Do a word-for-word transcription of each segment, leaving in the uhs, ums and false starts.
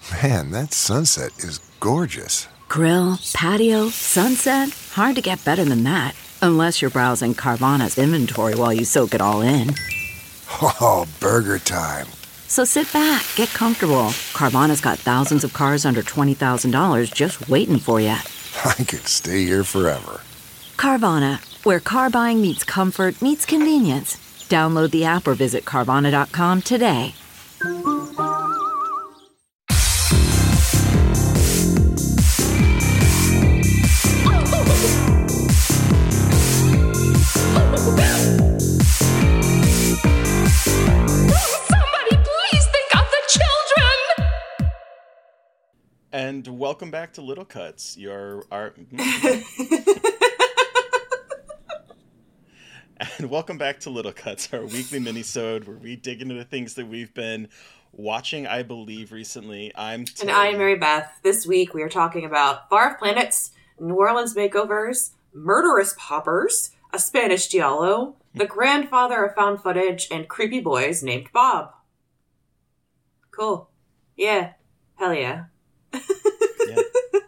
Man, that sunset is gorgeous. Grill, patio, sunset. Hard to get better than that. Unless you're browsing Carvana's inventory while you soak it all in. Oh, burger time. So sit back, get comfortable. Carvana's got thousands of cars under twenty thousand dollars just waiting for you. I could stay here forever. Carvana, where car buying meets comfort, meets convenience. Download the app or visit Carvana dot com today. And welcome back to Little Cuts, your our and welcome back to Little Cuts, our weekly mini-sode where we dig into the things that we've been watching, I believe, recently. I'm Tim. And I'm Mary Beth. This week we are talking about Far Off Planets, New Orleans makeovers, murderous poppers, a Spanish giallo, the grandfather of found footage, and creepy boys named Bob. Cool. Yeah. Hell yeah. Yeah.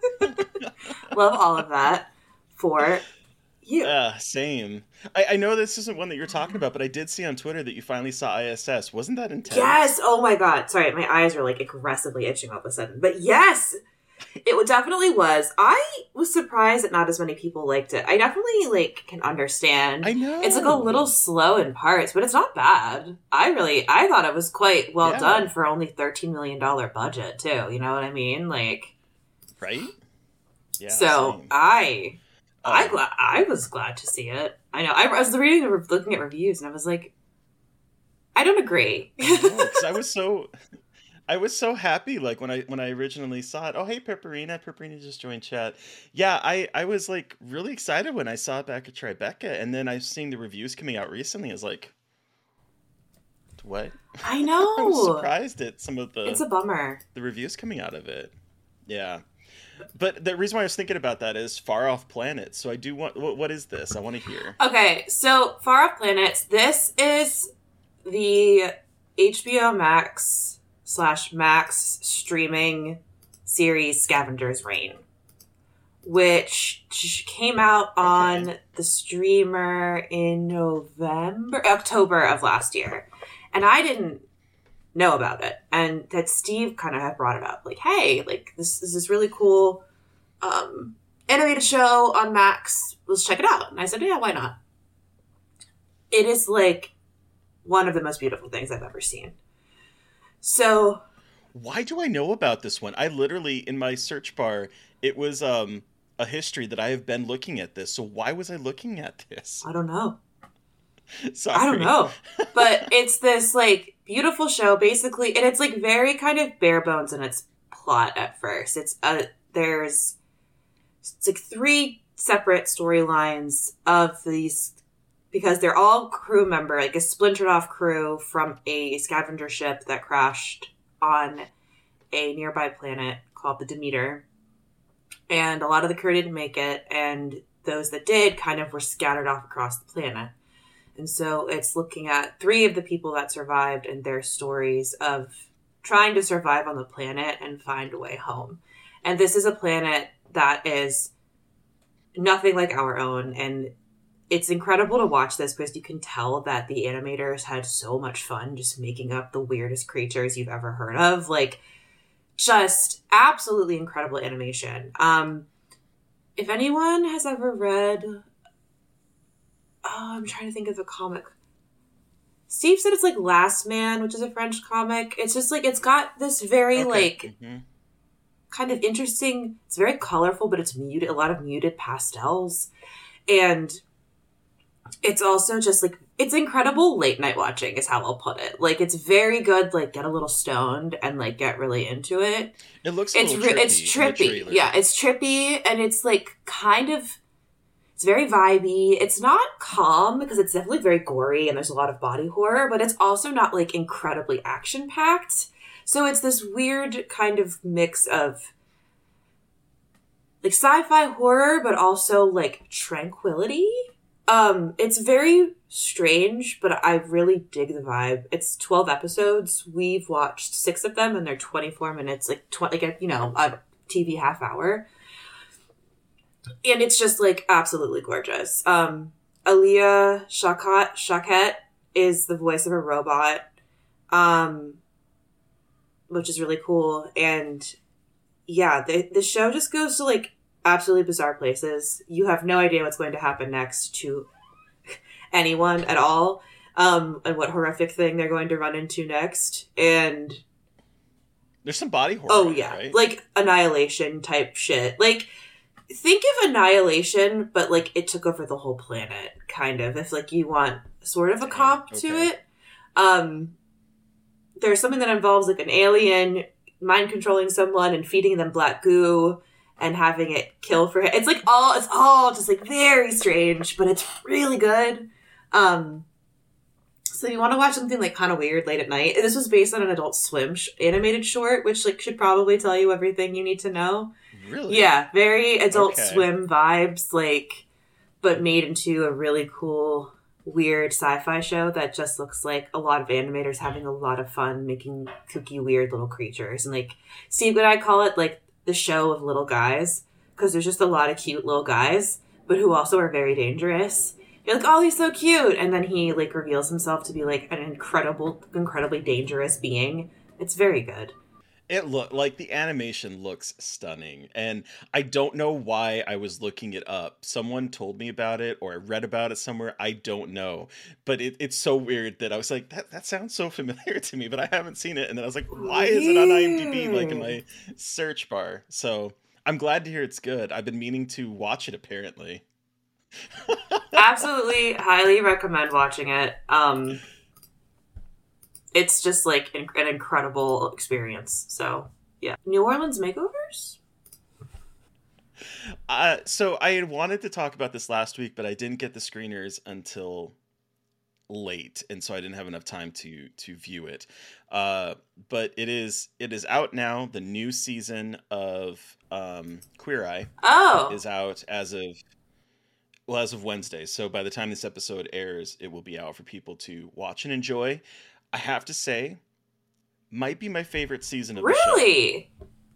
Love all of that for you. Yeah, uh, same. I, I know this isn't one that you're talking about, but I did see on Twitter that you finally saw I S S. Wasn't that intense? Yes! Oh my god. Sorry, my eyes are like aggressively itching all of a sudden. But yes! It definitely was. I was surprised that not as many people liked it. I definitely like can understand. I know. It's like a little slow in parts, but it's not bad. I really, I thought it was quite well yeah. done for only thirteen million dollars budget too. You know what I mean? Like, right? Yeah. So same. I, um, I glad, I was glad to see it. I know. I, I was reading, looking at reviews, and I was like, I don't agree. Because I was so. I was so happy, like, when I when I originally saw it. Oh, hey, Pepperina. Pepperina just joined chat. Yeah, I, I was, like, really excited when I saw it back at Tribeca, and then I've seen the reviews coming out recently. I was like, what? I know. I was surprised at some of the... It's a bummer. The reviews coming out of it. Yeah. But the reason why I was thinking about that is Far Off Planets. So I do want... What, what is this? I want to hear. Okay, so Far Off Planets. This is the H B O Max... slash Max streaming series Scavenger's Reign, which came out on okay. the streamer in November, October of last year. And I didn't know about it. And that Steve kind of had brought it up. Like, hey, like this, this is this really cool um, animated show on Max. Let's check it out. And I said, yeah, why not? It is like one of the most beautiful things I've ever seen. So, why do I know about this one? I literally, in my search bar, it was um, a history that I have been looking at this. So why was I looking at this? I don't know. Sorry. I don't know. But it's this, like, beautiful show, basically. And it's, like, very kind of bare bones in its plot at first. It's, uh, there's, it's like three separate storylines of these... Because they're all crew member, like a splintered off crew from a scavenger ship that crashed on a nearby planet called the Demeter. And a lot of the crew didn't make it, and those that did kind of were scattered off across the planet. And so it's looking at three of the people that survived and their stories of trying to survive on the planet and find a way home. And this is a planet that is nothing like our own, and it's incredible to watch this because you can tell that the animators had so much fun just making up the weirdest creatures you've ever heard of. Like, just absolutely incredible animation. Um, if anyone has ever read... Oh, I'm trying to think of a comic. Steve said it's like Last Man, which is a French comic. It's just like, it's got this very, okay. like... Mm-hmm. kind of interesting... It's very colorful, but it's muted. A lot of muted pastels. And... It's also just, like, it's incredible late night watching is how I'll put it. Like, it's very good, like, get a little stoned and, like, get really into it. It looks a it's little trippy. It's trippy. Yeah, it's trippy, and it's, like, kind of, it's very vibey. It's not calm, because it's definitely very gory, and there's a lot of body horror, but it's also not, like, incredibly action-packed. So it's this weird kind of mix of, like, sci-fi horror, but also, like, tranquility. Um, it's very strange, but I really dig the vibe. It's twelve episodes. We've watched six of them, and they're twenty-four minutes, like tw- like a, you know, a T V half hour. And it's just like absolutely gorgeous. Um, Aaliyah Shawkat Shawkat is the voice of a robot, um, which is really cool. And yeah, the the show just goes to like absolutely bizarre places. You have no idea what's going to happen next to anyone at all, um, and what horrific thing they're going to run into next. And there's some body horror. Oh yeah, right? Like Annihilation type shit. Like think of Annihilation, but like it took over the whole planet, kind of. If like you want sort of a comp okay. to it, um, there's something that involves like an alien mind controlling someone and feeding them black goo and having it kill for him. It's like all, it's all just like very strange, but it's really good. Um, so you want to watch something like kind of weird late at night. This was based on an Adult Swim sh- animated short, which like should probably tell you everything you need to know. Really? Yeah, very Adult okay. Swim vibes, like, but made into a really cool, weird sci-fi show that just looks like a lot of animators having a lot of fun making kooky, weird little creatures. And like, see what I call it, like, the show of little guys, because there's just a lot of cute little guys, but who also are very dangerous. You're like, oh, he's so cute, and then he like reveals himself to be like an incredible, incredibly dangerous being. It's very good. It look like the animation looks stunning, and I don't know why I was looking it up. Someone told me about it, or I read about it somewhere. I don't know, but it, it's so weird that I was like, that that sounds so familiar to me, but I haven't seen it. And then I was like, why is it on IMDb like in my search bar? So I'm glad to hear it's good. I've been meaning to watch it apparently. Absolutely, highly recommend watching it. Um, it's just like an, an incredible experience. So yeah, New Orleans makeovers. Uh, so I had wanted to talk about this last week, but I didn't get the screeners until late, and so I didn't have enough time to to view it. Uh, but it is it is out now. The new season of um, Queer Eye oh. is out as of well as of Wednesday. So by the time this episode airs, it will be out for people to watch and enjoy. I have to say, might be my favorite season of the show. Really?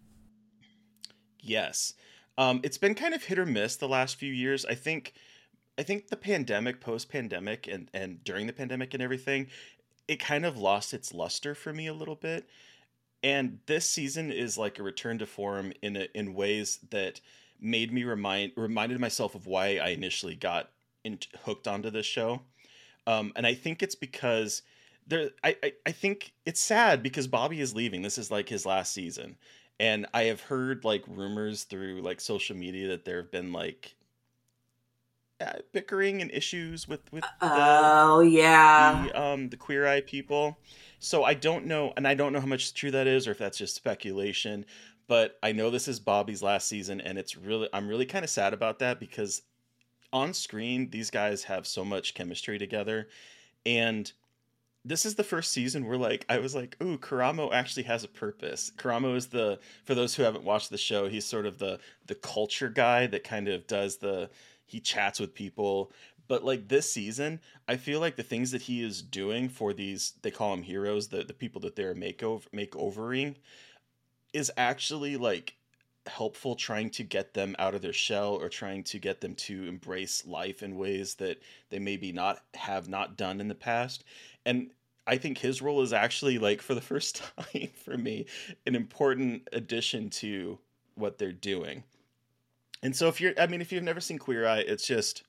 Yes. Um, it's been kind of hit or miss the last few years. I think I think the pandemic, post-pandemic, and, and during the pandemic and everything, it kind of lost its luster for me a little bit. And this season is like a return to form in a, in ways that made me remind reminded myself of why I initially got in, hooked onto this show. Um, and I think it's because there. I, I I think it's sad because Bobby is leaving. This is like his last season. And I have heard like rumors through like social media that there have been like uh, bickering and issues with with the, oh yeah the um the Queer Eye people. So I don't know, and I don't know how much true that is or if that's just speculation. But I know this is Bobby's last season, and it's really I'm really kind of sad about that because on screen these guys have so much chemistry together, and this is the first season where like I was like, ooh, Karamo actually has a purpose. Karamo is the, for those who haven't watched the show, he's sort of the the culture guy that kind of does the, he chats with people. But like this season, I feel like the things that he is doing for these, they call them heroes, the the people that they're makeover makeovering, is actually like helpful, trying to get them out of their shell or trying to get them to embrace life in ways that they maybe not have not done in the past. And I think his role is actually like for the first time for me an important addition to what they're doing. And so if you're I mean if you've never seen Queer Eye, it's just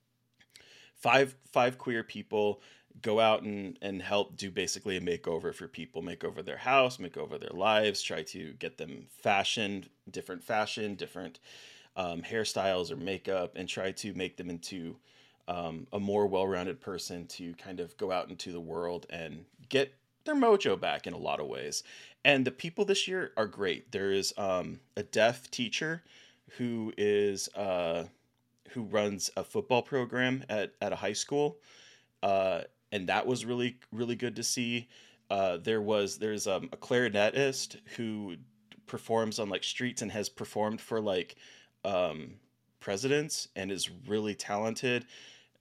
five five queer people go out and, and help do basically a makeover for people, make over their house, make over their lives, try to get them fashioned, different fashion, different um, hairstyles or makeup, and try to make them into um, a more well-rounded person to kind of go out into the world and get their mojo back in a lot of ways. And the people this year are great. There is um, a deaf teacher who is uh, who runs a football program at, at a high school. Uh, and that was really, really good to see. Uh, there was, there's um, a clarinetist who performs on like streets and has performed for like um, presidents and is really talented.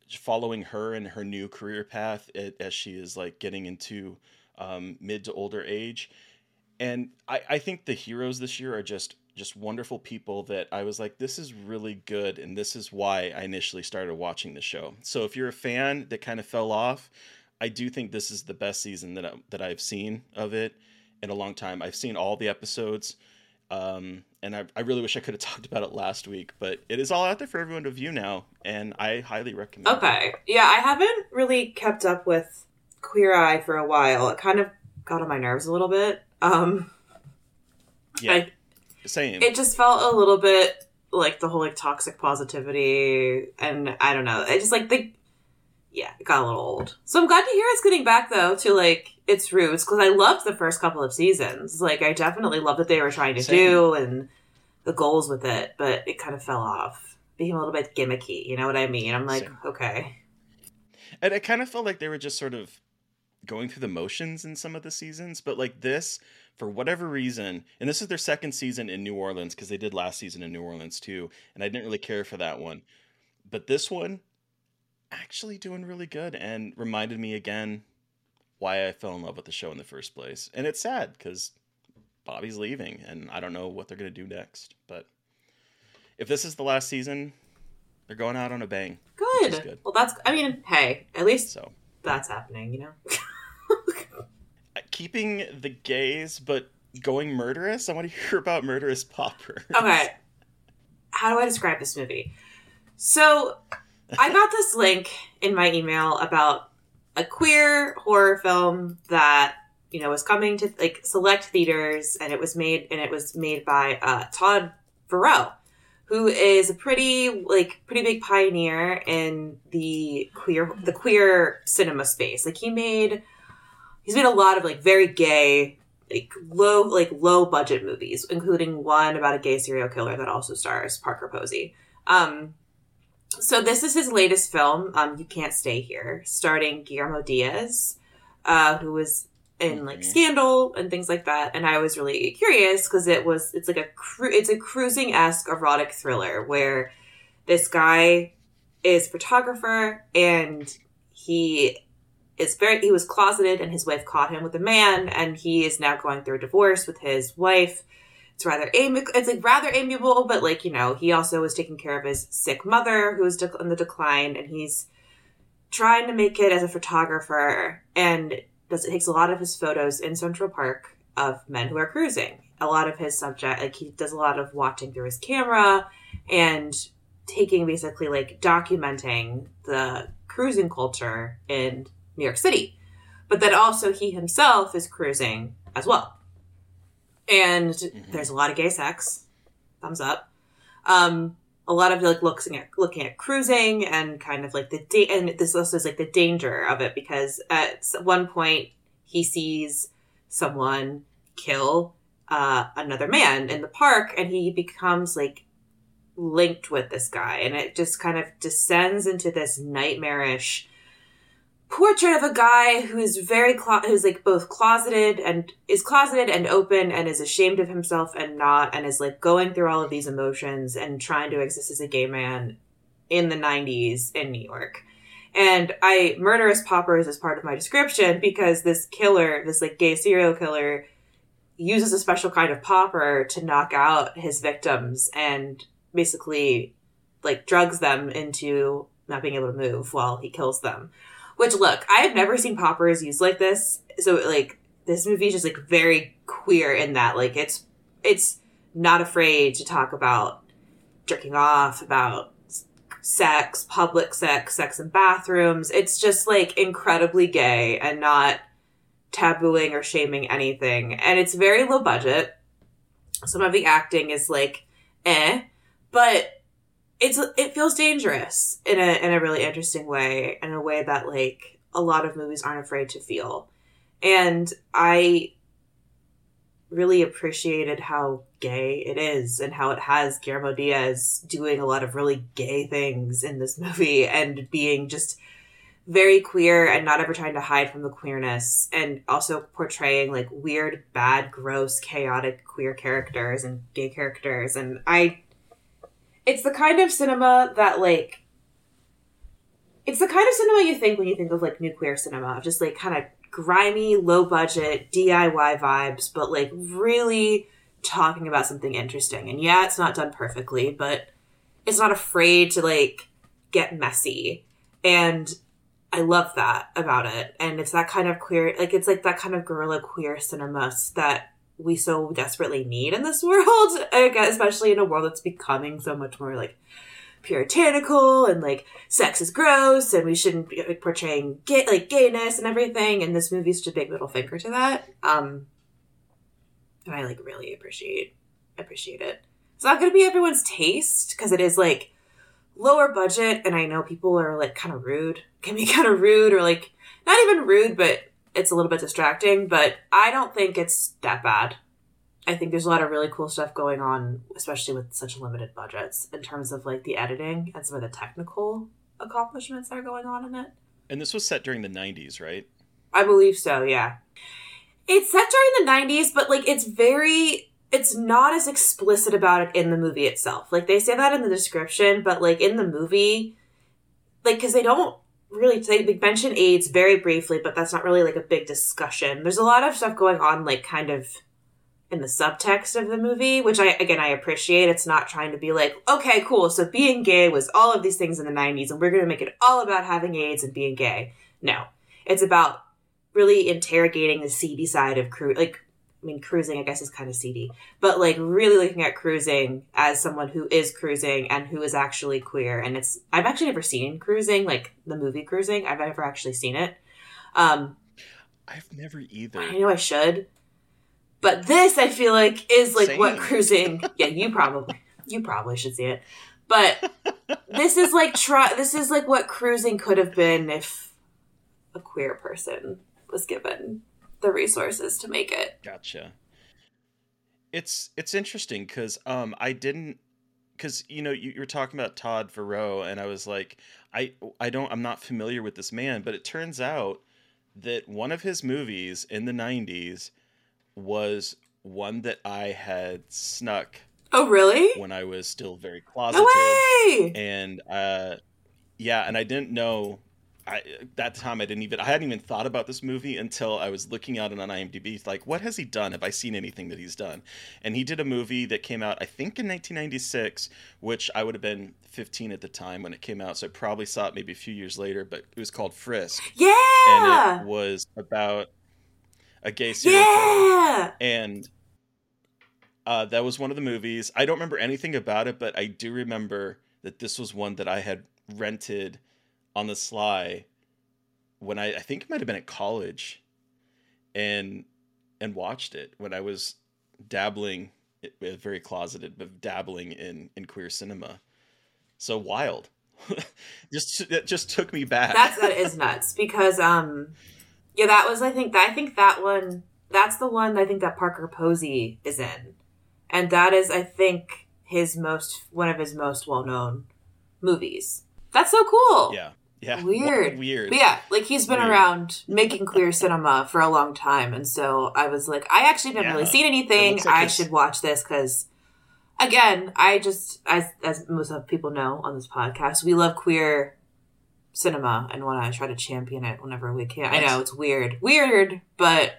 following her and her new career path a- as she is like getting into um, mid to older age. And I, I think the heroes this year are just just wonderful people that I was like, this is really good, and this is why I initially started watching the show. So if you're a fan that kind of fell off, I do think this is the best season that I, that I've seen of it in a long time. I've seen all the episodes, um, and I, I really wish I could have talked about it last week, but it is all out there for everyone to view now, and I highly recommend it. Okay. Yeah, I haven't really kept up with Queer Eye for a while. It kind of got on my nerves a little bit. Um, Yeah, I, same. it just felt a little bit like the whole like toxic positivity, and I don't know. I just like the yeah, it got a little old. So I'm glad to hear it's getting back though to like its roots, because I loved the first couple of seasons. Like I definitely loved what they were trying to Same. do and the goals with it, but it kind of fell off, became a little bit gimmicky. You know what I mean? I'm like, Same. okay, And it kind of felt like they were just sort of going through the motions in some of the seasons, but like this, for whatever reason, and this is their second season in New Orleans, because they did last season in New Orleans too, and I didn't really care for that one. But this one, actually doing really good, and reminded me again why I fell in love with the show in the first place. And it's sad, because Bobby's leaving, and I don't know what they're going to do next. But if this is the last season, they're going out on a bang. good. Which is good. Well, that's. I mean, hey, at least So that's happening. You know. keeping the gays, but going murderous. I want to hear about Murderous Popper. Okay. How do I describe this movie? So, I got this link in my email about a queer horror film that, you know, was coming to like select theaters, and it was made and it was made by uh, Todd Farrell, who is a pretty like pretty big pioneer in the queer the queer cinema space. Like he made he's made a lot of like very gay, like low like low budget movies, including one about a gay serial killer that also stars Parker Posey. Um, so this is his latest film, um, You Can't Stay Here, starring Guillermo Diaz, uh, who was in like Scandal and things like that. And I was really curious because it was it's like a cru- it's a cruising-esque erotic thriller where this guy is a photographer, and he is very he was closeted, and his wife caught him with a man, and he is now going through a divorce with his wife. It's rather ami- it's like rather amiable, but like, you know, he also was taking care of his sick mother who was de- on the decline, and he's trying to make it as a photographer, and does it takes a lot of his photos in Central Park of men who are cruising. A lot of his subject, like he does a lot of watching through his camera and taking basically like documenting the cruising culture in New York City. But then also he himself is cruising as well. And mm-hmm. there's a lot of gay sex. Thumbs up. Um, a lot of like looking at looking at cruising and kind of like the da- and this also is like the danger of it, because at one point he sees someone kill uh, another man in the park, and he becomes like linked with this guy, and it just kind of descends into this nightmarish portrait of a guy who is very clo- who's like both closeted and is closeted and open, and is ashamed of himself and not, and is like going through all of these emotions and trying to exist as a gay man in the nineties in New York. And I Murderous Poppers is part of my description because this killer, this like gay serial killer, uses a special kind of popper to knock out his victims and basically like drugs them into not being able to move while he kills them. Which, look, I have never seen poppers used like this. So, like, this movie is just, like, very queer in that. Like, it's it's not afraid to talk about jerking off, about sex, public sex, sex in bathrooms. It's just, like, incredibly gay and not tabooing or shaming anything. And it's very low budget. Some of the acting is, like, eh. But It's it feels dangerous in a in a really interesting way, in a way that like a lot of movies aren't afraid to feel. And I really appreciated how gay it is, and how it has Guillermo Diaz doing a lot of really gay things in this movie, and being just very queer and not ever trying to hide from the queerness, and also portraying like weird, bad, gross, chaotic queer characters and gay characters. And I It's the kind of cinema that, like, It's the kind of cinema you think when you think of like new queer cinema, just like kind of grimy, low budget, D I Y vibes, but like really talking about something interesting. And yeah, it's not done perfectly, but it's not afraid to like get messy. And I love that about it. And it's that kind of queer, like it's like that kind of guerrilla queer cinema that we so desperately need in this world, especially in a world that's becoming so much more like puritanical and like sex is gross and we shouldn't be like, portraying gay, like gayness and everything. And this movie's just a big middle finger to that. Um, and I like really appreciate appreciate it. It's not going to be everyone's taste because it is like lower budget, and I know people are like kind of rude, can be kind of rude or like not even rude, but it's a little bit distracting. But I don't think it's that bad. I think there's a lot of really cool stuff going on, especially with such limited budgets in terms of like the editing and some of the technical accomplishments that are going on in it. And this was set during the nineties, right? I believe so, yeah. It's set during the nineties, but like it's very, it's not as explicit about it in the movie itself. Like they say that in the description, but like in the movie, like because they don't really, they mention AIDS very briefly, but that's not really like a big discussion. There's a lot of stuff going on like kind of in the subtext of the movie, which I, again, I appreciate. It's not trying to be like, okay, cool, so being gay was all of these things in the nineties, and we're going to make it all about having AIDS and being gay. No. It's about really interrogating the seedy side of cru- like, I mean, cruising, I guess, is kind of seedy, but like really looking at cruising as someone who is cruising and who is actually queer. And it's, I've actually never seen Cruising, like the movie Cruising. I've never actually seen it. Um, I've never either. I know I should. But this, I feel like, is like Same. what Cruising. Yeah, you probably, you probably should see it. But this is like try. This is like what Cruising could have been if a queer person was given the resources to make it. Gotcha. It's it's interesting because um I didn't because you know you, you were talking about Todd Verow and I was like I I don't I'm not familiar with this man, but it turns out that one of his movies in the nineties was one that I had snuck. Oh, really? When I was still very closeted. No way! And uh, yeah, and I didn't know. I that time I didn't even I hadn't even thought about this movie until I was looking at it on IMDb. Like, what has he done? Have I seen anything that he's done? And he did a movie that came out, I think, in nineteen ninety-six, which I would have been fifteen at the time when it came out, so I probably saw it maybe a few years later. But it was called Frisk. Yeah, and it was about a gay serial yeah. killer. And uh, that was one of the movies. I don't remember anything about it, but I do remember that this was one that I had rented on the sly when I, I think it might have been at college and and watched it when I was dabbling, very closeted, but dabbling in, in queer cinema. So wild. just It just took me back. That's, that is nuts because, um, yeah, that was, I think, I think that one, that's the one I think that Parker Posey is in. And that is, I think, his most, one of his most well-known movies. That's so cool. Yeah. Yeah. Weird. Weird. But yeah, like he's been Weird. around making queer cinema for a long time. And so I was like, I actually haven't Yeah. really seen anything. It looks like I it's- should watch this because, again, I just, as as most of people know on this podcast, we love queer cinema and want to try to champion it whenever we can. I Yes. know, it's weird. Weird, but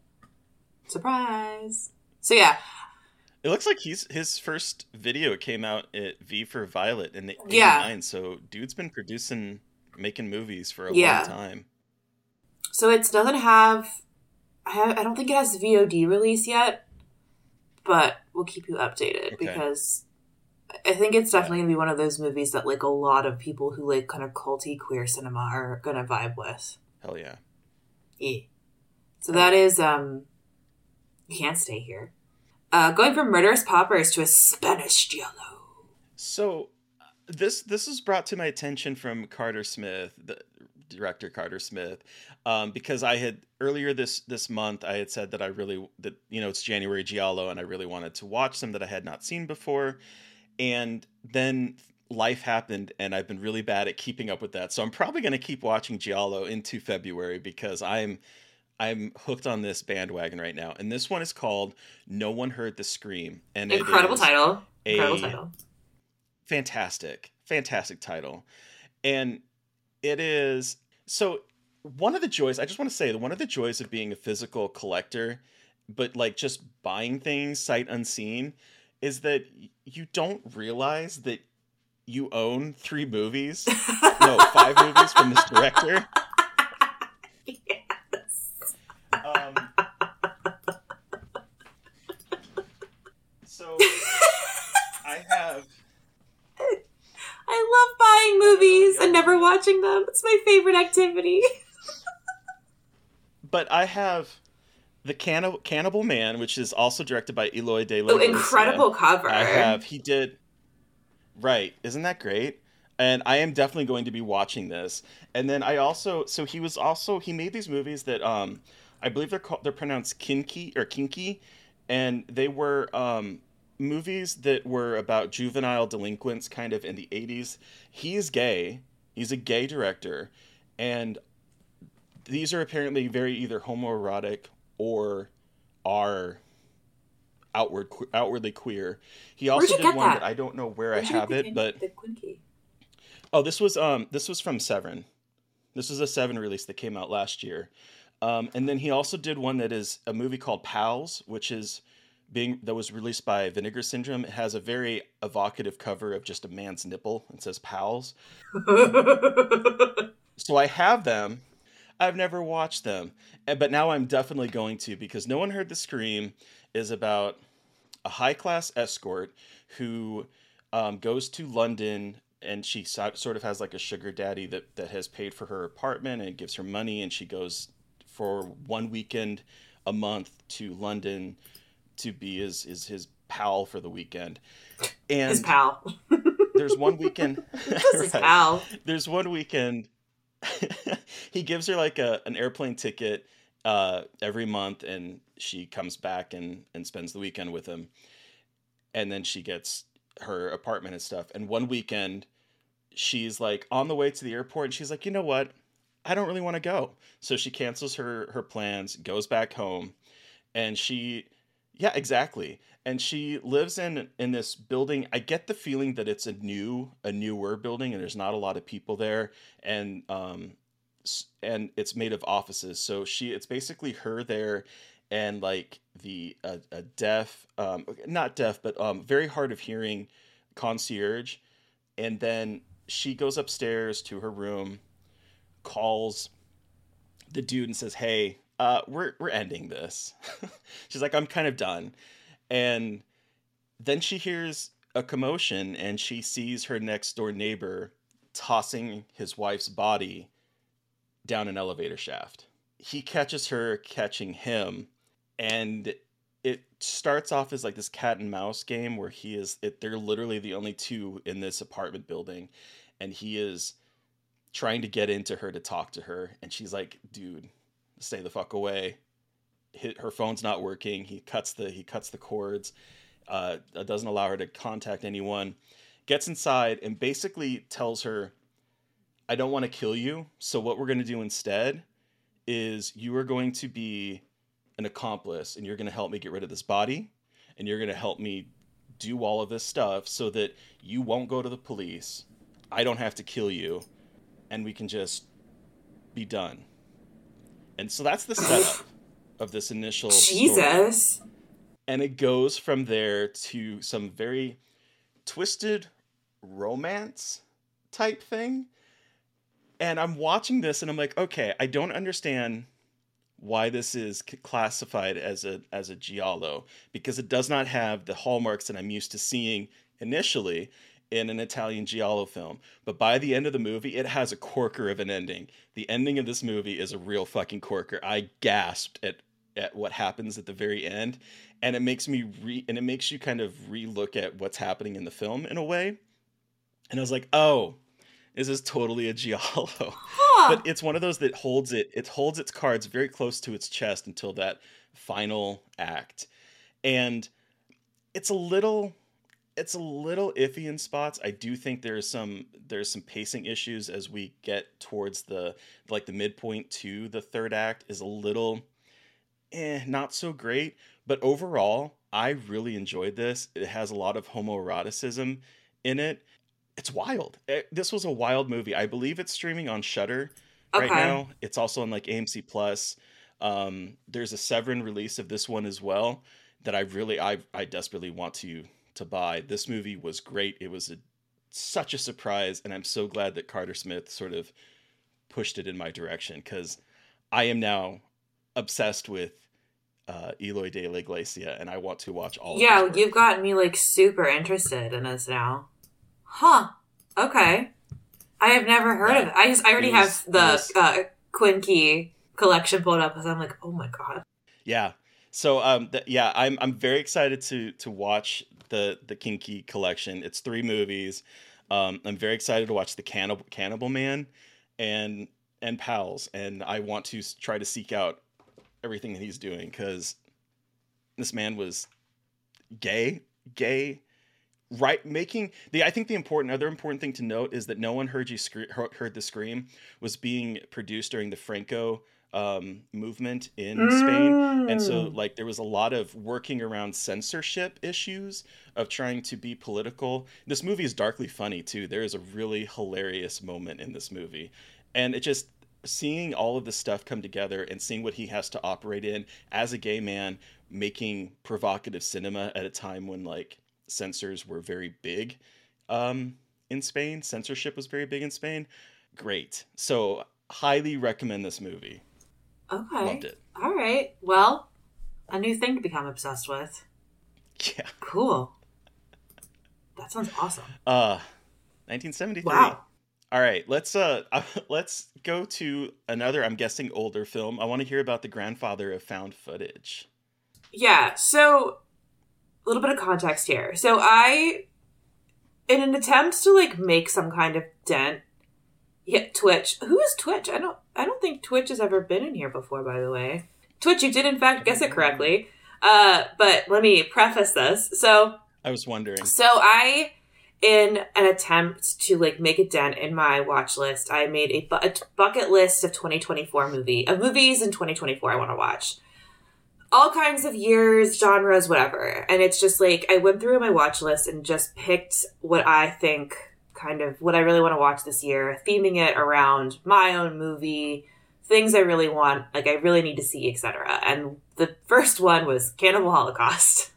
surprise. So yeah. It looks like he's his first video came out at V for Violet in eighty-nine, Yeah. so dude's been producing, making movies for a Yeah. long time. So it doesn't have, I, have, I don't think it has V O D release yet, but we'll keep you updated Okay. because I think it's definitely going to be one of those movies that like a lot of people who like kind of culty queer cinema are going to vibe with. Hell yeah. Yeah. So that is, um, You Can't Stay Here. Uh, going from Murderous Poppers to a Spanish Giallo. So uh, this this was brought to my attention from Carter Smith, the director Carter Smith, um, because I had earlier this this month I had said that I really that you know it's January Giallo and I really wanted to watch some that I had not seen before, and then life happened and I've been really bad at keeping up with that. So I'm probably going to keep watching Giallo into February because I'm I'm hooked on this bandwagon right now. And this one is called No One Heard the Scream. And Incredible it is title. a Incredible title. Fantastic, fantastic title. And It is so one of the joys, I just want to say that one of the joys of being a physical collector, but like just buying things sight unseen, is that y- you don't realize that you own three movies. No, five movies from this director. Yes. Um, so I have I love buying movies and never watching them. It's my favorite activity. but I have the Cannibal, Cannibal Man, which is also directed by Eloy de la Oh, Garcia. incredible cover. I have he did right, isn't that great? And I am definitely going to be watching this. And then I also so he was also he made these movies that um I believe they're called they're pronounced kinky or kinky, and they were um movies that were about juvenile delinquents kind of in the eighties. He's gay. He's a gay director, and these are apparently very either homoerotic or are outward outwardly queer. He Where'd also you did get one that? that I don't know where I Where'd you get have the it, kin- but the Quinky? oh, this was um this was from Severin. This was a Seven release that came out last year. Um, and then he also did one that is a movie called Pals, which is being that was released by Vinegar Syndrome. It has a very evocative cover of just a man's nipple. It says Pals. So I have them. I've never watched them, and, but now I'm definitely going to because No One Heard the Scream is about a high class escort who um, goes to London, and she so- sort of has like a sugar daddy that, that has paid for her apartment and gives her money, and she goes for one weekend a month to London to be his, his, his pal for the weekend. And His pal. there's one weekend. This is Right. pal. There's one weekend. He gives her like a an airplane ticket uh, every month, and she comes back and, and spends the weekend with him. And then she gets her apartment and stuff. And one weekend, she's like on the way to the airport, and she's like, you know what? I don't really want to go. So she cancels her her plans, goes back home, and she, yeah, exactly. And she lives in in this building. I get the feeling that it's a new a newer building, and there's not a lot of people there, and um, s- and it's made of offices. So she, it's basically her there, and like the a, a deaf, um, not deaf, but um, very hard of hearing concierge, and then she goes upstairs to her room, calls the dude and says, "Hey, uh, we're we're ending this." She's like, "I'm kind of done," and then she hears a commotion and she sees her next door neighbor tossing his wife's body down an elevator shaft. He catches her catching him, and it starts off as like this cat and mouse game where he is it, they're literally the only two in this apartment building, and he is trying to get into her to talk to her, and she's like, dude, stay the fuck away. Hit, her phone's not working. He cuts the he cuts the cords, uh doesn't allow her to contact anyone, gets inside and basically tells her, I don't want to kill you, so what we're going to do instead is you are going to be an accomplice, and you're going to help me get rid of this body, and you're going to help me do all of this stuff so that you won't go to the police, I don't have to kill you, and we can just be done. And so that's the setup of this initial story. Jesus. And it goes from there to some very twisted romance type thing. And I'm watching this and I'm like, okay, I don't understand why this is c- classified as a as a giallo, because it does not have the hallmarks that I'm used to seeing initially in an Italian giallo film. But by the end of the movie, it has a corker of an ending. The ending of this movie is a real fucking corker. I gasped at at what happens at the very end, and it makes me re and it makes you kind of relook at what's happening in the film in a way. And I was like, oh, this is totally a giallo. Huh. But it's one of those that holds it it holds its cards very close to its chest until that final act. And it's a little it's a little iffy in spots. I do think there's some there's some pacing issues as we get towards the like the midpoint to the third act is a little eh, not so great. But overall, I really enjoyed this. It has a lot of homoeroticism in it. it's wild. It, this was a wild movie. I believe it's streaming on Shudder right Okay. now. It's also on like A M C Plus. Um, there's a Severin release of this one as well that I really, I, I desperately want to to buy. This movie was great. It was a, such a surprise, and I'm so glad that Carter Smith sort of pushed it in my direction, because I am now obsessed with uh, Eloy de la Iglesia, and I want to watch all. Yeah, of his work. you've gotten me like super interested in this now. Huh. Okay. I have never heard Yeah. of it. I just I already It was- have the it was- uh, Quinn Key collection pulled up because I'm like, oh my god. Yeah. So um th- yeah, I'm I'm very excited to to watch the the Kinky collection. It's three movies. Um I'm very excited to watch the Cannibal Cannibal Man and and Pals, and I want to s- try to seek out everything that he's doing, cuz this man was gay, gay right making the I think the important other important thing to note is that No One Heard You Scre- Heard Heard the Scream was being produced during the Franco um movement in Spain, and so Mm. like there was a lot of working around censorship issues of trying to be political. This movie is darkly funny too. There is a really hilarious moment in this movie, and it just seeing all of this stuff come together and seeing what he has to operate in as a gay man making provocative cinema at a time when like censors were very big um in Spain. Censorship was very big in Spain. Great. So highly recommend this movie. Okay. Loved it. All right. Well, a new thing to become obsessed with. Yeah. Cool. That sounds awesome. Uh nineteen seventy-three. Wow. All right, let's uh let's go to another, I'm guessing, older film. I want to hear about the grandfather of found footage. Yeah, so a little bit of context here. So I, in an attempt to like make some kind of dent, yeah, Twitch. Who is Twitch? I don't. I don't think Twitch has ever been in here before. By the way, Twitch, you did in fact guess it correctly. Uh, but let me preface this. So, I was wondering. so I, in an attempt to like make a dent in my watch list, I made a, bu- a bucket list of twenty twenty-four movie of movies in twenty twenty-four I want to watch. All kinds of years, genres, whatever. And it's just like, I went through my watch list and just picked what I think kind of what I really want to watch this year, theming it around my own movie, things I really want, like I really need to see, et cetera. And the first one was Cannibal Holocaust.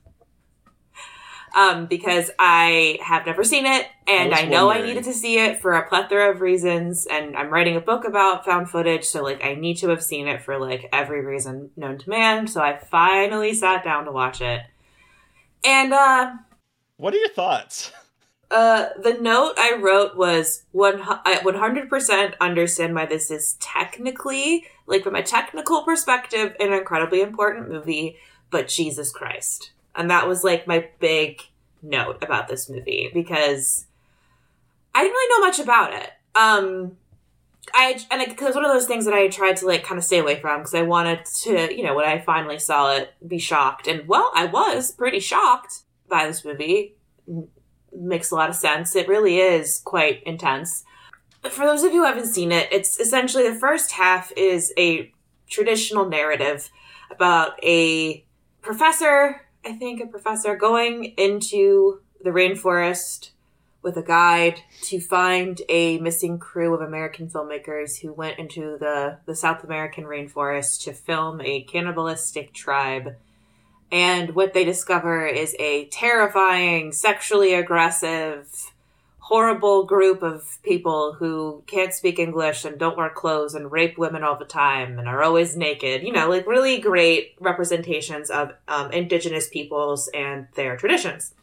Um, because I have never seen it, and I I, was know I wondering. needed to see it for a plethora of reasons, and I'm writing a book about found footage, so, like, I need to have seen it for, like, every reason known to man, so I finally sat down to watch it. And, uh, What are your thoughts? uh, the note I wrote was, one, I one hundred percent understand why this is technically, like, from a technical perspective, an incredibly important movie, but Jesus Christ. And that was, like, my big note about this movie, because I didn't really know much about it. Um, I, and it was one of those things that I tried to, like, kind of stay away from, because I wanted to, you know, when I finally saw it, be shocked. And, well, I was pretty shocked by this movie. M- makes a lot of sense. It really is quite intense. But for those of you who haven't seen it, it's essentially the first half is a traditional narrative about a professor... I think a professor going into the rainforest with a guide to find a missing crew of American filmmakers who went into the, the South American rainforest to film a cannibalistic tribe. And what they discover is a terrifying, sexually aggressive, horrible group of people who can't speak English and don't wear clothes and rape women all the time and are always naked. You know, like really great representations of um, indigenous peoples and their traditions.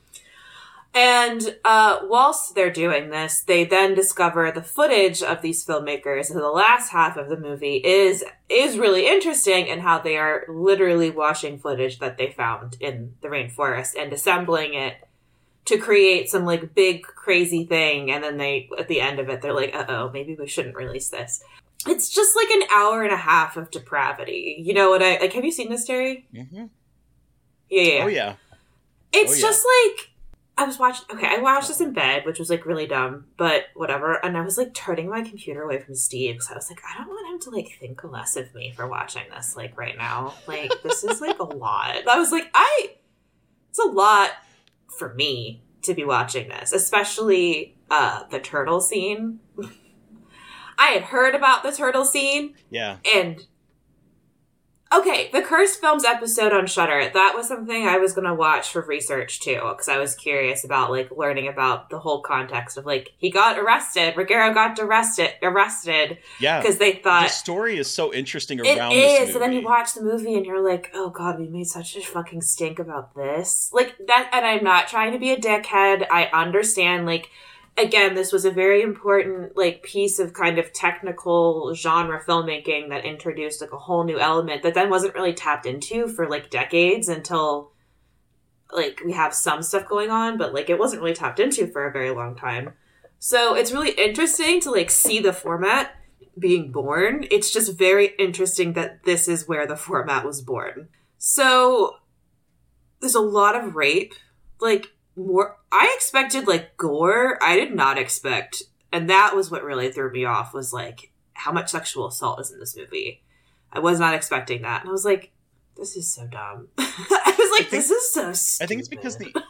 And uh, whilst they're doing this, they then discover the footage of these filmmakers. So the last half of the movie is is really interesting in how they are literally watching footage that they found in the rainforest and assembling it to create some like big crazy thing, and then they at the end of it they're like, uh-oh, maybe we shouldn't release this. It's just like an hour and a half of depravity. You know what I like? Have you seen this, Terry? Mm-hmm. Yeah, yeah. Oh yeah. It's Oh, yeah. just like I was watching. Okay, I watched this in bed, which was like really dumb, but whatever. And I was like turning my computer away from Steve because I was like, I don't want him to like think less of me for watching this like right now. Like this is like a lot. I was like, I. It's a lot for me to be watching this, especially uh, the turtle scene. I had heard about the turtle scene. Yeah. And okay, the Cursed Films episode on Shudder, that was something I was going to watch for research too, because I was curious about like learning about the whole context of like, he got arrested, Ruggiero got arrested, arrested. Yeah. Because they thought... The story is so interesting it around is, this movie. and then you watch the movie and you're like, oh god, we made such a fucking stink about this. Like, that, and I'm not trying to be a dickhead, I understand, like, again, this was a very important, like, piece of kind of technical genre filmmaking that introduced, like, a whole new element that then wasn't really tapped into for, like, decades until, like, we have some stuff going on, but, like, it wasn't really tapped into for a very long time. So it's really interesting to, like, see the format being born. It's just very interesting that this is where the format was born. So there's a lot of rape, like, more I expected like gore. I did not expect, and that was what really threw me off, was like how much sexual assault is in this movie. I was not expecting that, and I was like, this is so dumb. I was like, I think, this is so stupid. I think it's because the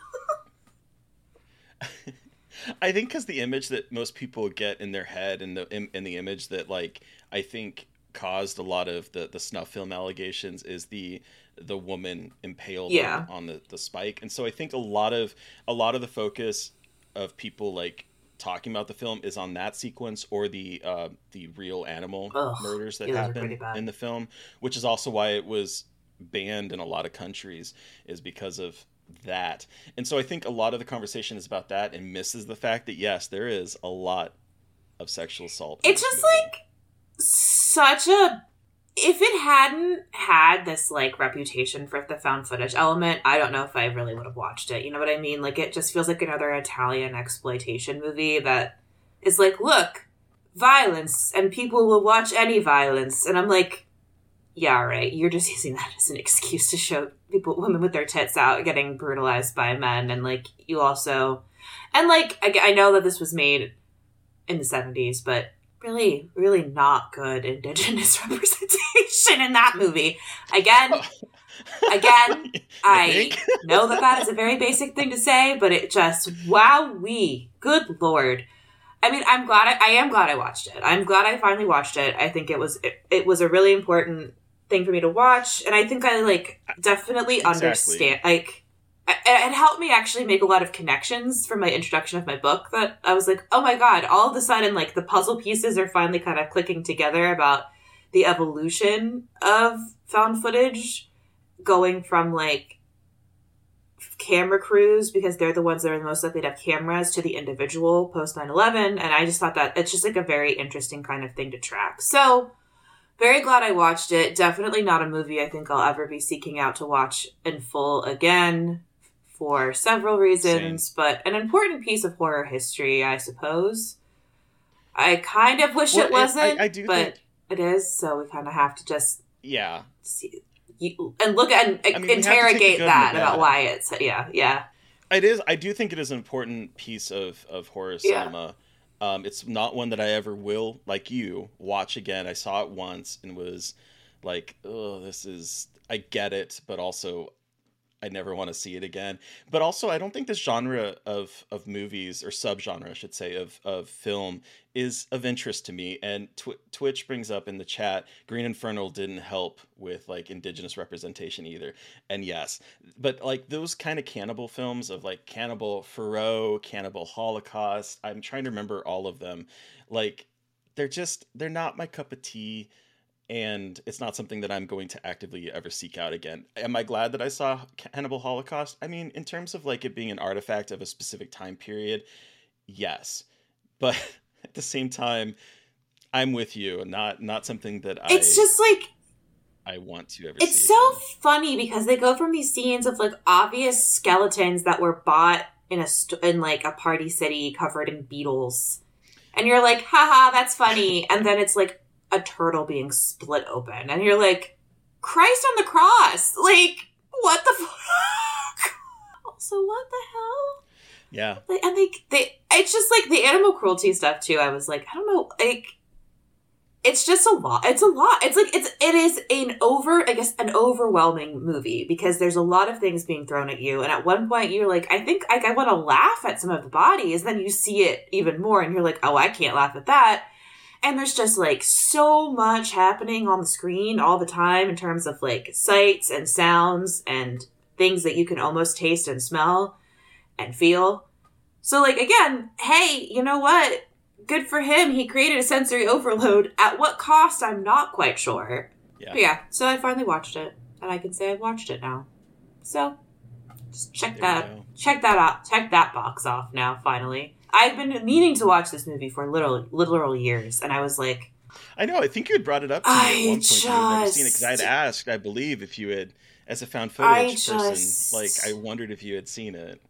I think because the image that most people get in their head, and the in, in the image that like I think caused a lot of the the snuff film allegations, is the the woman impaled yeah. on, on the, the spike. And so I think a lot of a lot of the focus of people like talking about the film is on that sequence, or the uh the real animal Ugh, murders that happen in the film, which is also why it was banned in a lot of countries, is because of that. And so I think a lot of the conversation is about that and misses the fact that yes, there is a lot of sexual assault. It's just movie. Like such a if it hadn't had this, like, reputation for the found footage element, I don't know if I really would have watched it. You know what I mean? Like, it just feels like another Italian exploitation movie that is like, look, violence, and people will watch any violence. And I'm like, yeah, right. You're just using that as an excuse to show people, women with their tits out getting brutalized by men. And, like, you also... And, like, I, I know that this was made in the seventies, but... really, really not good Indigenous representation in that movie. Again, again, I know that that is a very basic thing to say, but it just, wowee, good lord. I mean, I'm glad, I, I am glad I watched it. I'm glad I finally watched it. I think it was, it, it was a really important thing for me to watch, and I think I, like, definitely exactly. understand, like, it helped me actually make a lot of connections from my introduction of my book, that I was like, oh my god, all of a sudden, like, the puzzle pieces are finally kind of clicking together about the evolution of found footage, going from, like, camera crews, because they're the ones that are the most likely to have cameras, to the individual post nine eleven, and I just thought that it's just, like, a very interesting kind of thing to track. So, very glad I watched it. Definitely not a movie I think I'll ever be seeking out to watch in full again, for several reasons, Same. But an important piece of horror history, I suppose. I kind of wish well, it wasn't, it, I, I do but think... it is, so we kind of have to just yeah see, you, and look at and I mean, interrogate that about why it's yeah yeah. It is. I do think it is an important piece of of horror cinema. Yeah. Um, it's not one that I ever will, like you, watch again. I saw it once and was like, oh, this is. I get it, but also. I never want to see it again. But also, I don't think this genre of of movies, or subgenre, I should say, of of film is of interest to me. And Tw- Twitch brings up in the chat, Green Inferno didn't help with like Indigenous representation either. And yes, but like those kind of cannibal films of like Cannibal Ferox, Cannibal Holocaust, I'm trying to remember all of them. Like they're just, they're not my cup of tea. And it's not something that I'm going to actively ever seek out again. Am I glad that I saw Cannibal Holocaust? I mean, in terms of like it being an artifact of a specific time period, yes. But at the same time, I'm with you. Not not something that I... It's just like... I want to ever it's see It's so again. funny because they go from these scenes of like obvious skeletons that were bought in a st- in like a party city covered in beetles. And you're like, haha, that's funny. And then it's like, a turtle being split open, and you're like, Christ on the cross, like, what the fuck? Also, what the hell? Yeah. Like, and they, they, it's just like the animal cruelty stuff too. I was like, I don't know, like, it's just a lot. It's a lot. It's like it's it is an over I guess an overwhelming movie because there's a lot of things being thrown at you, and at one point you're like, I think like I want to laugh at some of the bodies. Then you see it even more, and you're like, oh, I can't laugh at that. And there's just like so much happening on the screen all the time in terms of like sights and sounds and things that you can almost taste and smell and feel. So like again, hey, you know what? Good for him. He created a sensory overload. At what cost? I'm not quite sure. Yeah. But yeah. So I finally watched it, and I can say I've watched it now. So just check there that. Check that out. Check that box off now. Finally, I've been meaning to watch this movie for literal, literal years, and I was like, I know. I think you had brought it up to me I at one point. just, You had never seen it because I'd asked, I believe, if you had, as a found footage just, person, like I wondered if you had seen it.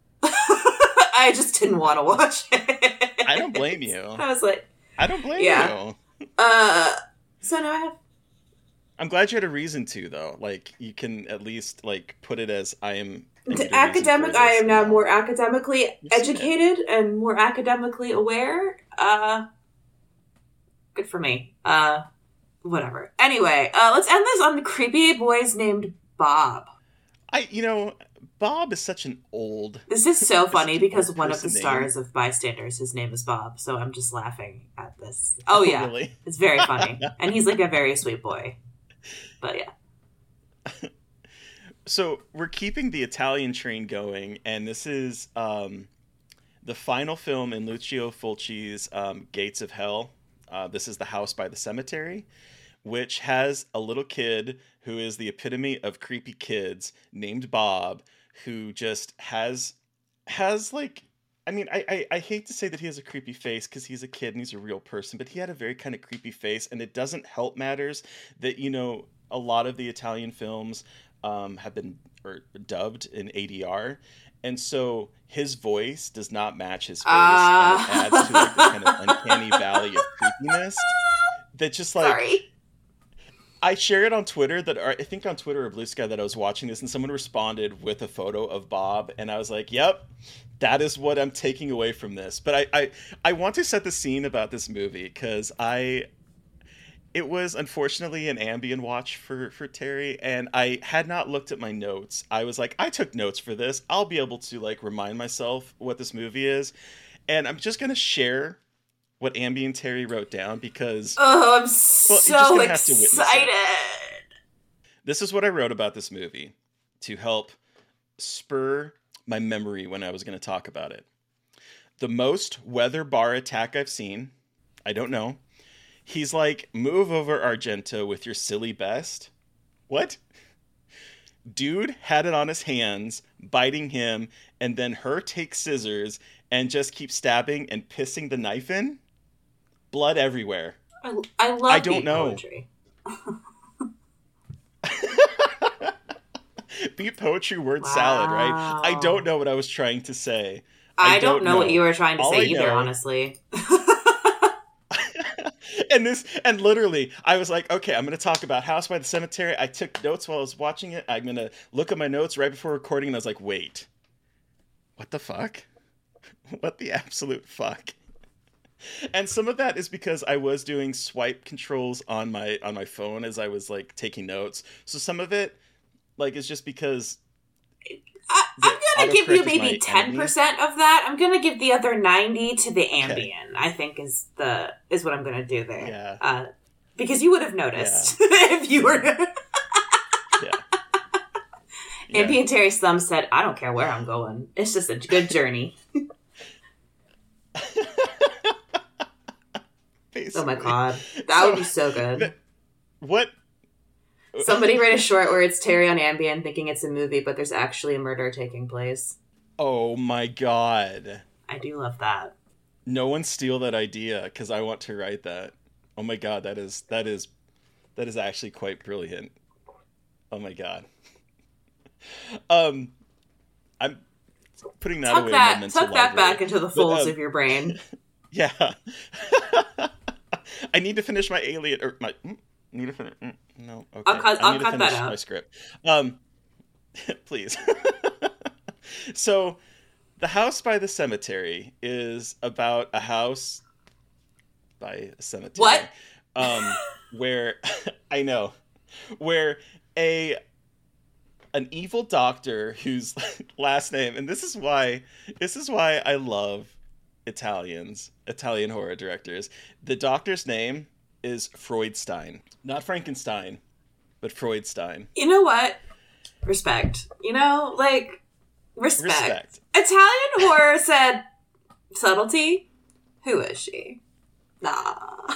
I just didn't want to watch it. I don't blame you. I was like, I don't blame yeah. you. Uh, so now I have. I'm glad you had a reason to, though. Like, you can at least like put it as I am. To academic, I am now more academically You've educated and more academically aware. Uh, good for me. Uh, whatever. Anyway, uh, let's end this on creepy boys named Bob. I, you know, Bob is such an old. This is so funny because old one of the person stars name. of Bystanders, his name is Bob, so I'm just laughing at this. Oh yeah, Really? it's very funny, and he's like a very sweet boy. But yeah. So we're keeping the Italian train going, and this is um, the final film in Lucio Fulci's um, Gates of Hell. Uh, this is The House by the Cemetery, which has a little kid who is the epitome of creepy kids named Bob, who just has has like I mean I, I I hate to say that he has a creepy face because he's a kid and he's a real person, but he had a very kind of creepy face, and it doesn't help matters that, you know, a lot of the Italian films um, have been or dubbed in A D R, and so his voice does not match his face, Uh. and it adds to like the kind of uncanny valley of creepiness that just like. Sorry. I share it on Twitter that or I think on Twitter or Blue Sky that I was watching this, and someone responded with a photo of Bob, and I was like, "Yep, that is what I'm taking away from this." But I I, I want to set the scene about this movie because I it was unfortunately an Ambien watch for for Terry, and I had not looked at my notes. I was like, I took notes for this. I'll be able to like remind myself what this movie is, and I'm just gonna share what Ambien Terry wrote down because Oh, I'm well, so you're just gonna have to witness it. excited. This is what I wrote about this movie to help spur my memory when I was going to talk about it. The most weather bar attack I've seen. I don't know. He's like, move over Argento with your silly best. What? Dude had it on his hands, biting him, and then her take scissors and just keep stabbing and pissing the knife in. Blood everywhere. I, I love I don't beat know. poetry. Beat poetry word salad, right? I Wow. don't know what I was trying to say. I, don't know, what you were trying to All say I either, know- honestly. And this, and literally, I was like, okay, I'm going to talk about House by the Cemetery. I took notes while I was watching it. I'm going to look at my notes right before recording, and I was like, wait, what the fuck? What the absolute fuck? And some of that is because I was doing swipe controls on my on my phone as I was like taking notes. So some of it, like, is just because I, I'm the gonna give you autocorrect is my maybe ten enemy. percent of that. I'm gonna give the other ninety to the Ambien. I think is the is what I'm gonna do there. Yeah. Uh, because you would have noticed if you were. Yeah. Yeah. Ambien Terry's thumb said, "I don't care where I'm going. It's just a good journey." Oh my Basically. god, that So, would be so good. the- What? Somebody write a short where it's Terry on Ambien thinking it's a movie, but there's actually a murder taking place. Oh my god. I do love that. No one steal that idea because I want to write that. Oh my god, that is that is that is actually quite brilliant. Oh my god. Um I'm putting that Tuck away that, in my mental tuck that library. back into the But, folds um, of your brain. Yeah. I need to finish my alien or my mm, need to finish mm, no okay. I'll cut- I I'll need cut to that finish out. my script. Um please. So The House by the Cemetery is about a house by a cemetery. What? um, where I know, where a an evil doctor whose last name, and this is why this is why I love Italians, Italian horror directors. The doctor's name is Freudstein, not Frankenstein, but Freudstein. You know what? Respect. You know, like respect. Respect. Italian horror said subtlety. Who is she? Nah.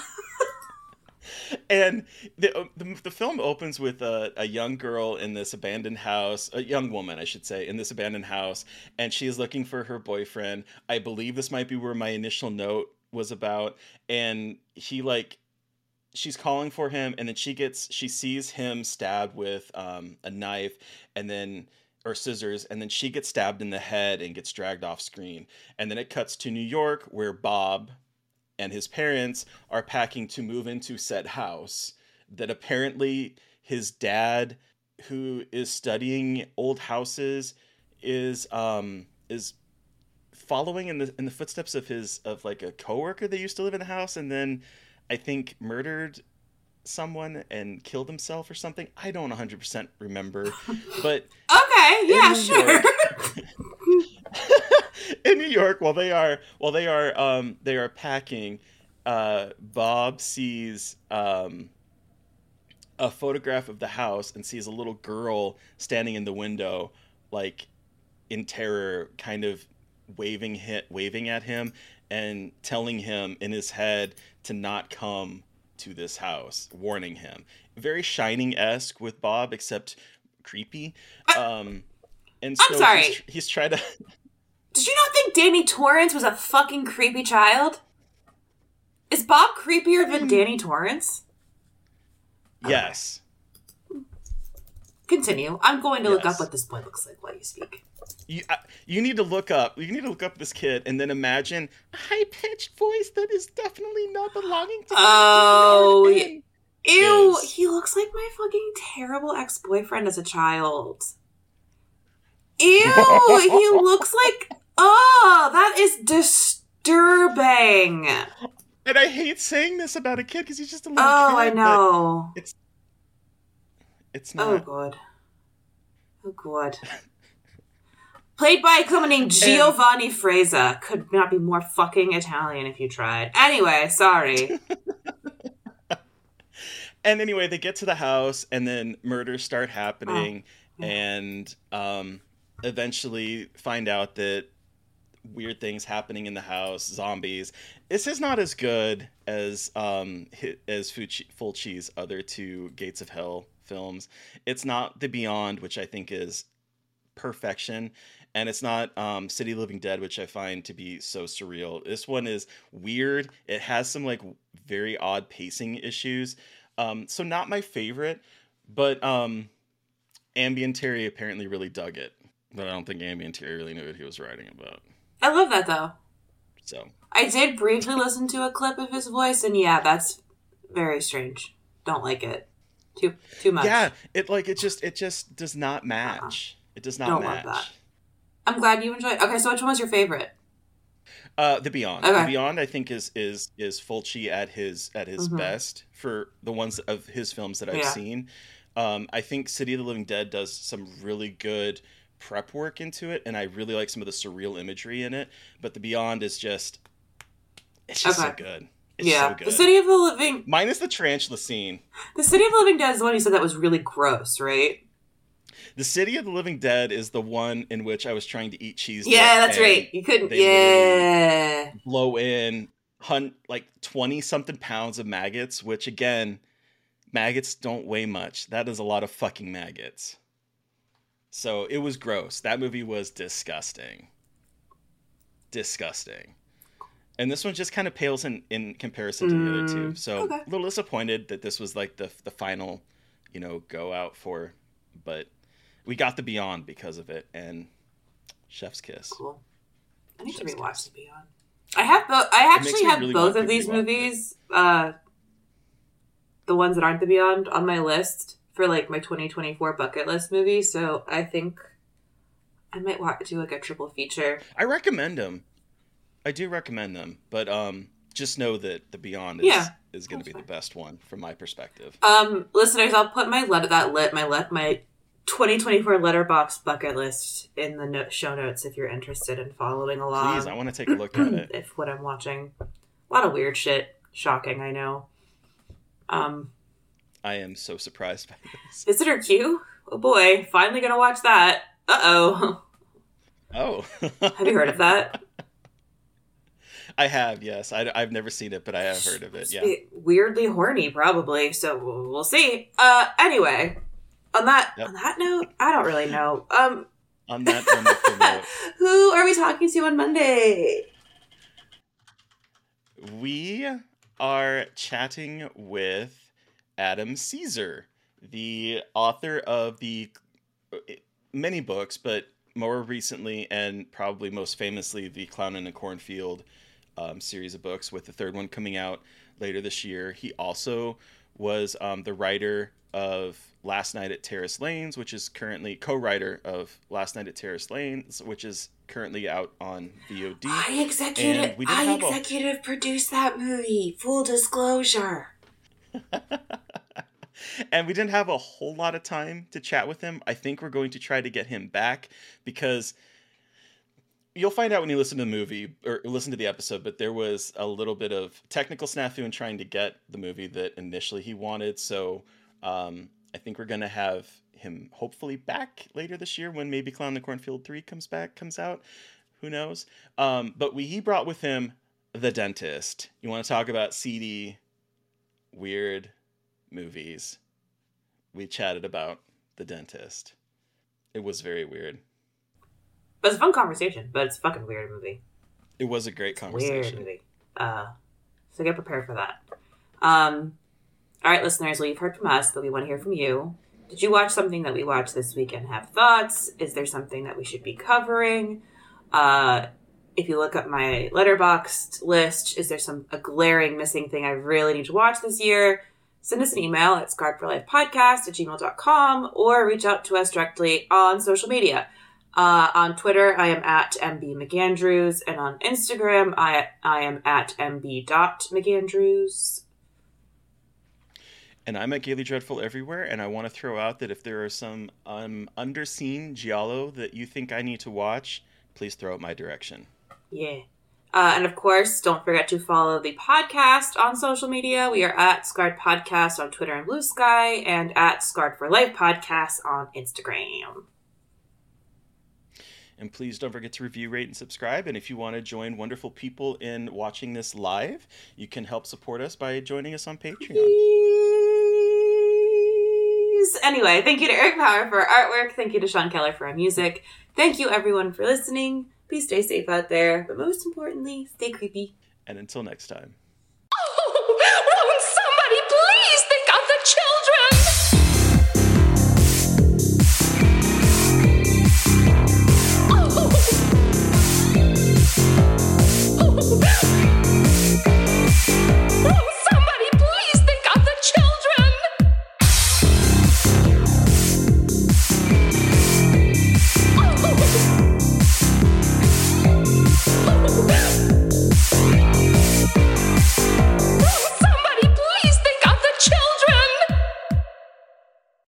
And the, the the film opens with a, a young girl in this abandoned house, a young woman, I should say, in this abandoned house, and she is looking for her boyfriend. I believe this might be where my initial note was about, and he like, she's calling for him, and then she gets, she sees him stabbed with um, a knife, and then, or scissors, and then she gets stabbed in the head and gets dragged off screen. And then it cuts to New York, where Bob and his parents are packing to move into said house that apparently his dad, who is studying old houses, is um is following in the in the footsteps of his of like a coworker that used to live in the house, and then I think murdered someone and killed himself or something. I don't one hundred percent remember, but okay, yeah, sure. In New York, while they are while they are um they are packing, uh, Bob sees um a photograph of the house and sees a little girl standing in the window, like in terror, kind of waving hit waving at him and telling him in his head to not come to this house, warning him. Very Shining-esque with Bob, except creepy. Um, and so I'm sorry. He's, he's trying to. Did you not think Danny Torrance was a fucking creepy child? Is Bob creepier than Danny Torrance? Yes. Okay. Continue. I'm going to look Yes. up what this boy looks like while you speak. You, uh, you need to look up. You need to look up this kid and then imagine a high-pitched voice that is definitely not belonging to. Oh, the yeah. Ew, is- he looks like my fucking terrible ex-boyfriend as a child. Ew, he looks like... Oh, that is disturbing. And I hate saying this about a kid because he's just a little Oh, kid. I but know. It's it's Oh, not. God. Oh, God. Played by someone named Giovanni Freza. Could not be more fucking Italian if you tried. Anyway, sorry. And anyway, they get to the house, and then murders start happening, Oh, yeah. and um, eventually find out that weird things happening in the house, zombies. This is not as good as um hi- as Fucci- Fulci's other two Gates of Hell films. It's not The Beyond, which I think is perfection, and it's not um City of the Living Dead, which I find to be so surreal. This one is weird. It has some like very odd pacing issues. Um, so not my favorite, but um, Ambient Terry apparently really dug it. But I don't think Ambient Terry really knew what he was writing about. I love that, though. So I did briefly listen to a clip of his voice, and yeah, that's very strange. Don't like it. Too too much. yeah, it like it just it just does not match. Uh-uh. It does not Don't match. love that. I'm glad you enjoyed. Okay, so which one was your favorite? Uh, The Beyond. Okay. The Beyond, I think, is is is Fulci at his at his Mhm. best for the ones of his films that I've Yeah. seen. Um, I think City of the Living Dead does some really good prep work into it, and I really like some of the surreal imagery in it. But The Beyond is just, it's just so Okay. good. It's yeah, so good. the City of the Living, Minus the tarantula scene. the City of the Living Dead is the one you said that was really gross, right? The City of the Living Dead is the one in which I was trying to eat cheese. Yeah, dip, that's and right. You couldn't. they Yeah. blow in hun like twenty something pounds of maggots, which again, maggots don't weigh much. That is a lot of fucking maggots. So it was gross. That movie was disgusting. Disgusting. And this one just kind of pales in, in comparison to the other two. Mm, So okay. a little disappointed that this was like the the final, you know, go out for, but we got The Beyond because of it, and chef's kiss. Cool. I need to Chef's rewatch kiss. The Beyond. I have both. I It actually makes me have really both want of to these rewatch it. movies. Uh, the ones that aren't The Beyond on my list for like my twenty twenty-four bucket list movies. So I think I might watch do like a triple feature. I recommend them. I do recommend them, but um, just know that the Beyond is Yeah. is going to be the best one from my perspective. Um, listeners, I'll put my let that lit my let my twenty twenty-four Letterboxd bucket list in the no- show notes if you're interested in following along. Please, I want to take a look at it. If what I'm watching, a lot of weird shit. Shocking, I know. Um, I am so surprised by this. Visitor Q. Oh boy, finally gonna watch that. Uh oh. Oh, Have you heard of that? I have, yes. I, I've never seen it, but I have heard of it. Yeah. Weirdly horny, probably. So we'll we'll see. Uh, anyway, on that Yep. on that note, I don't really know. Um, On that wonderful note, who are we talking to on Monday? we are chatting with Adam Caesar, the author of the many books, but more recently and probably most famously, the Clown in a Cornfield um, series of books, with the third one coming out later this year. He also was um, the writer of Last Night at Terrace Lanes, which is currently co-writer of Last Night at Terrace Lanes, which is currently out on V O D. I executive And we did I have a- executive produced that movie. Full disclosure. And we didn't have a whole lot of time to chat with him. I think we're going to try to get him back because you'll find out when you listen to the movie or listen to the episode, but there was a little bit of technical snafu in trying to get the movie that initially he wanted. So um, I think we're going to have him hopefully back later this year when maybe Clown in the Cornfield three comes back, comes out. Who knows? Um, but we he brought with him The Dentist. You want to talk about seedy, weird movies? We chatted about The Dentist. It was very weird. But it's a fun conversation, but it's a fucking weird movie. It was a great Weird conversation. movie. Uh, so get prepared for that. Um, all right, listeners, well, you've heard from us, but we want to hear from you. Did you watch something that we watched this week and have thoughts? Is there something that we should be covering? Uh, if you look up my Letterboxd list, is there some a glaring missing thing I really need to watch this year? Send us an email at scarred for life podcast at gmail dot com or reach out to us directly on social media. Uh, on Twitter, I am at M B McAndrews, and on Instagram, I I am at M B dot McAndrews. And I'm at Gaily Dreadful everywhere, and I want to throw out that if there are some um, underseen giallo that you think I need to watch, please throw it my direction. Yeah. Uh, and of course, don't forget to follow the podcast on social media. We are at Scarred Podcast on Twitter and Blue Sky, and at Scarred for Life Podcast on Instagram. And please don't forget to review, rate, and subscribe. And if you want to join wonderful people in watching this live, you can help support us by joining us on Patreon. Please. Anyway, thank you to Eric Power for our artwork. Thank you to Sean Keller for our music. Thank you, everyone, for listening. Please stay safe out there. But most importantly, stay creepy. And until next time.